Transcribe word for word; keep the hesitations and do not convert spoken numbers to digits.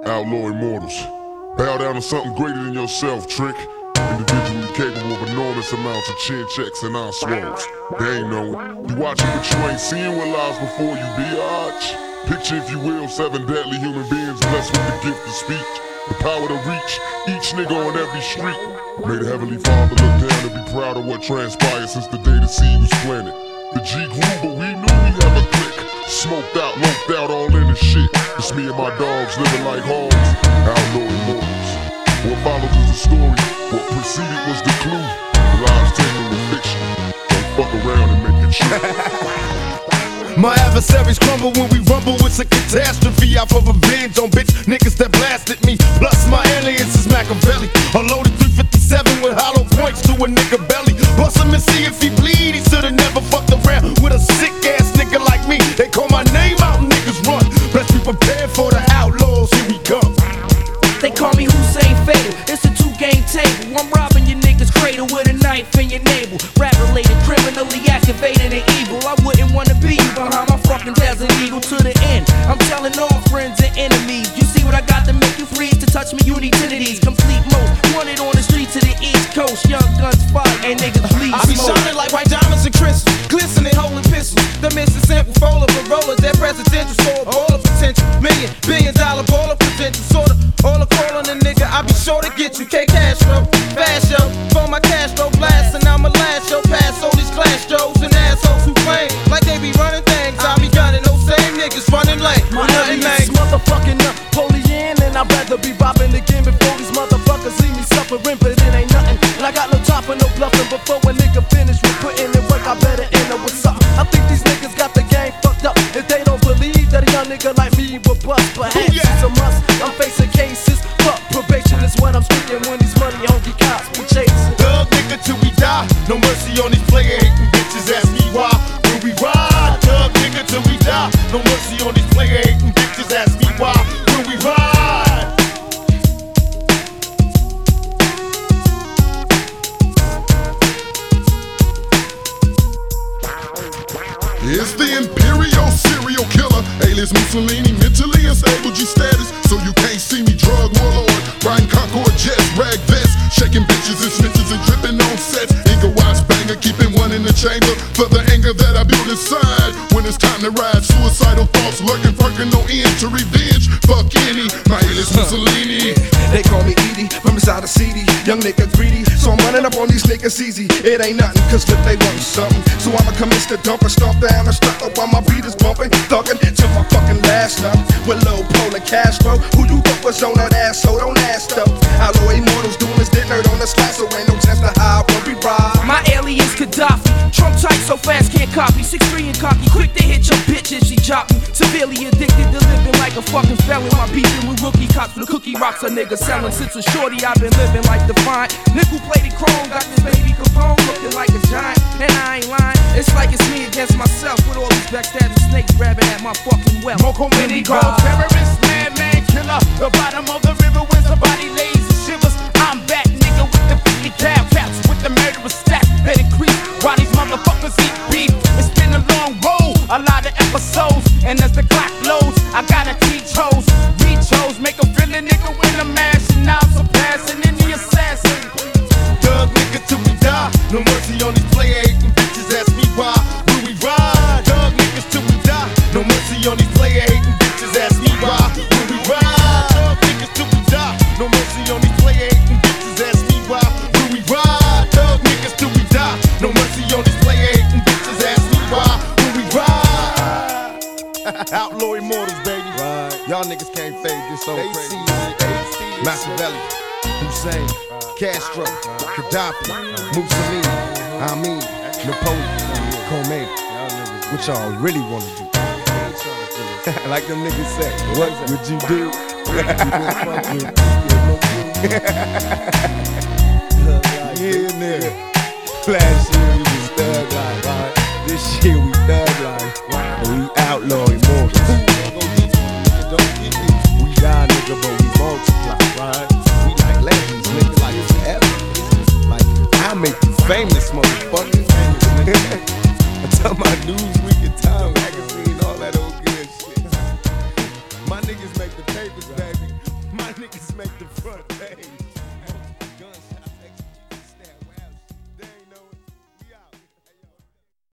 Outlaw Immortals. Bow down to something greater than yourself, Trick. Individually capable of enormous amounts of chin checks and eye swallows. They ain't knowing. You watching but you ain't seeing what lies before you, biatch. Picture, if you will, seven deadly human beings blessed with the gift of speech, the power to reach each nigga on every street. May the Heavenly Father look down and be proud of what transpired since the day the seed was planted. The G grew, but we knew we have a clique. Smoked out, loped out, all in the shit. It's me and my dogs living like hogs. Outlaw Immortals. What follows is the story. What preceded was the clue. The lives taken with fiction. Don't fuck around and make it true. My adversaries crumble when we rumble. It's a catastrophe. Out for revenge on bitch niggas that blasted me. Plus my alias is Machiavelli. A loaded three fifty-seven with hollow points to a nigga belly. Bust him and see if he bleed. He should've never fucked around with a sick ass nigga like me. They call my name out and niggas run. Best be prepared for the outlaws. Here we come. They call me Hussein Fatal. It's a two-game table. I'm robbing your niggas' cradle with a knife in your navel. Rap-related, criminally activated and evil. I wouldn't wanna be behind my fucking Desert Eagle to the end. I'm telling all friends and enemies. You see what I got to make you freeze? To touch me, you need titties. Complete most. Wanted on the streets of the East Coast. Young guns fight and niggas bleed. I be shining like white diamonds and crystals, glistening, holding pistols. The Mister Simple Fold of a roller, that presidential store, all of potential. Million, billion dollar ball of potential, sorta. All a call on a nigga, I be sure to get you. K Castro, fast show, for my Castro blast, and I'm a last show. Pass all these class Joes and assholes who claim like they be running things. I be gunning those same niggas running late. My nothing is motherfucking Napoleon, and I'd rather be robbing again before these motherfuckers leave me suffering, but it ain't nothing. And I got no time for no bluffing. Before a nigga finish with putting in work, I better end up with something. I think these niggas got the game fucked up if they don't believe that a young nigga like me will bust. Perhaps it's a must. I'm facing cases. Fuck probation is what I'm speaking when these money hungry cops be chasing. Thug nigga till we die. No mercy on these player hating bitches. Ask me why. Will we ride? Thug nigga till we die. No mercy on these player hating bitches. Ask me why. Will we ride? It's the Imperial serial killer, alias Mussolini, mentally unstable G status, so you can't see me. Drug warlord, riding Concord jets, rag vests, shaking bitches and snitches and dripping on sets. Eagle watch banger, keeping one in the chamber for the anger that I build inside. When it's time to ride, suicidal thoughts lurking, perking no end to revenge. Fuck any, my alias Mussolini. They call me Edie from inside the C D. Young nigga greedy, so I'm running up on these niggas easy. It ain't nothing, cause if they want something, so I'ma commence to dump and stomp down and stuck up while my beat is bumping. Thuggin' till my fucking last up with Lil Pole and Castro. Who you thought was on that ass, so don't ask though. Outlaw Immortals doing this dinner on the slide, so ain't no chance to hide when we ride. My alias Gaddafi, Trump tight so fast can't copy. six three and cocky, quick to hit your bitch if she drop me. Severely addicted to living like a fucking felon. My beefing with rookie cops with cookie rocks a nigga selling. Since a shorty I've been living like Defiant. Nickel plated chrome, got this baby Capone looking like a giant. And I ain't lying, it's like it's me against myself with all these backstabbing snakes grabbing at my fucking wealth. Moko mini called terrorist, madman killer. The bottom of the river when somebody lays and shivers. I'm back, nigga, with the fifty cal caps, with the murderous stats that increase. While these motherfuckers eat beef, it's been a long road, a lot of episodes, and as the clock blows, I gotta teach hoes, reach hoes, make a feeling nigga when I'm mashing out, surpassing any assassin. Thug nigga till we die, no mercy on these player hating bitches. Ask me why. Will we ride? Thug niggas till we die, no mercy on these player hating bitches. Ask me why. Will we ride? Thug niggas till we die, no mercy on these player hating bitches. Ask me why. Will we ride? Thug niggas till we die, no mercy on these player hating bitches. Ask me why. Will we ride? Outlaw Immortals, baby. Right. Y'all niggas can't fade this so crazy. Machiavelli, Hussein, Castro, Gaddafi, Mussolini, I mean, Napoleon, Khomeini. What y'all really wanna do? Like them niggas say, what would you do? Yeah, nigga. Last year we was thug life, right? This year we thug life, right? And we outlaw Immortals. We die, nigga, but we multiply, right? We like legends, nigga, like forever. Like, I'll make you famous, motherfucker. I tell my Newsweek and Time magazine, all that old good shit. My niggas make the papers, baby. niggas make the front page.